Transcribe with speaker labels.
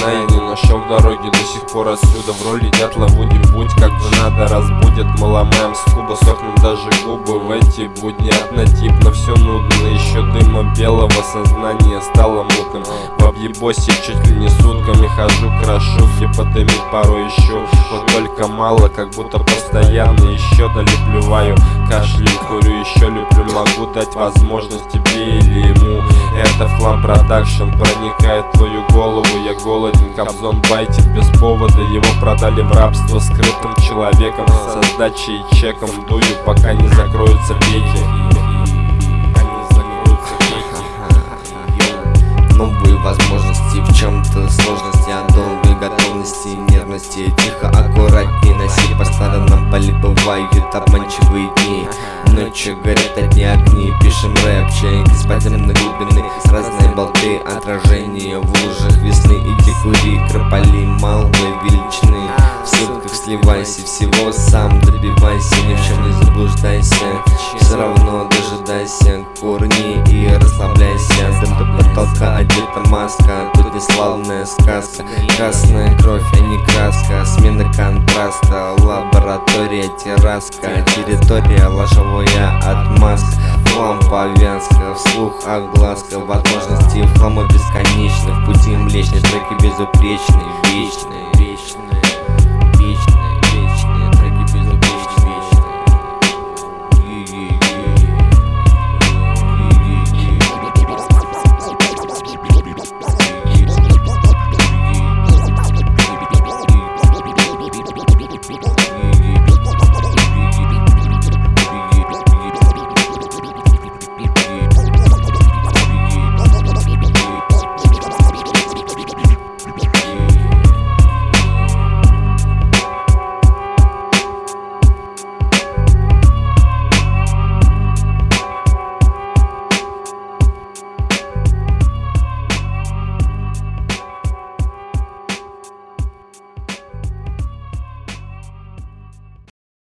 Speaker 1: знаю, не нашел дороги до сих пор отсюда. В роли дятла будем, будь как надо, разбудит. Мы ломаем скуба, сохнут даже губы. В эти будни однотипно, все нудно. Еще дыма белого, сознание стало мутным. В объебосе чуть ли не сутками хожу, крошу, где подымить порой ищу. Вот только мало, как будто постоянно еще долеплюваю. Кашляю, курю, еще люблю, могу дать возможность тебе или ему. Это Флам Продакшн проникает в твою голову. Я голоден, Кобзон байтит без повода. Его продали в рабство скрытым человеком, со сдачей и чеком. Дую, пока не закроются веки.
Speaker 2: Новые возможности, в чем-то сложности, от долгой готовности, нервности. Тихо, аккуратней, носи по сторонам, поле бывают обманчивые дни. Ночью горят одни огни, пишем рэп, чайник из подземной глубины. Разные болты, отражения в лужах весны. Иди кури, крополи, малой величины. В ссылках сливайся, всего сам добивайся, ни в чем не заблуждайся. Все равно дожидайся, курни и расслабляйся. Дым до потолка, одета маска, тут не славная сказка. Красная кровь, а не краска, смена контраста. Лаборатория, терраска, территория, ложевая отмазка. Флам, повязка, вслух огласка. Возможности флама бесконечны, в пути млечный, треки безупречный, вечный.